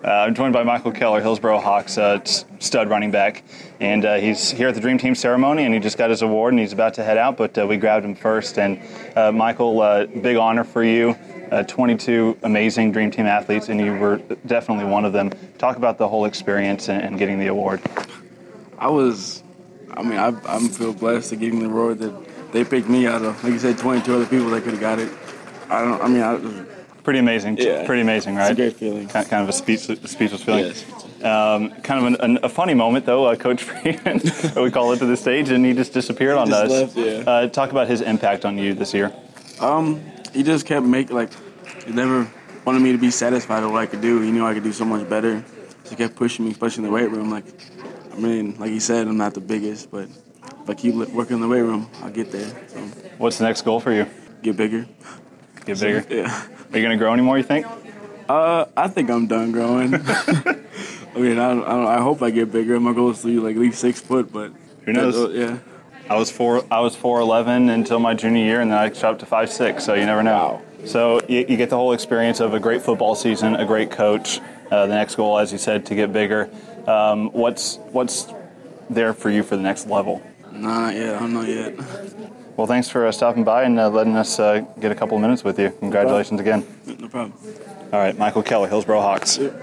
I'm joined by Michael Keller, Hillsboro Hawks stud running back, and he's here at the Dream Team ceremony, and he just got his award, and he's about to head out, but we grabbed him first. And Michael, big honor for you. 22 amazing Dream Team athletes, and you were definitely one of them. Talk about the whole experience and getting the award. I feel blessed to getting the award that they picked me out of. Like you said, 22 other people that could have got it. Pretty amazing. Yeah. Pretty amazing, right? It's a great feeling. Kind of a speechless feeling. Yes. Kind of a funny moment, though. Coach Freeman, we call it, to the stage, and he just disappeared on us. Left, yeah. Talk about his impact on you this year. He just kept he never wanted me to be satisfied with what I could do. He knew I could do so much better. So he kept pushing me, especially in the weight room. Like he said, I'm not the biggest, but if I keep working in the weight room, I'll get there. So. What's the next goal for you? Get bigger. Get bigger? Yeah. Are you going to grow anymore, you think? I think I'm done growing. I hope I get bigger. My goal is to at least 6 foot, but who knows? Yeah. I was 4'11" until my junior year, and then I shot up to 5'6", so you never know. Wow. So you get the whole experience of a great football season, a great coach. The next goal, as you said, to get bigger. What's there for you for the next level? Not yet. I don't know yet. Well, thanks for stopping by and letting us get a couple of minutes with you. Congratulations again. No problem. All right, Michael Keller, Hillsboro Hawks.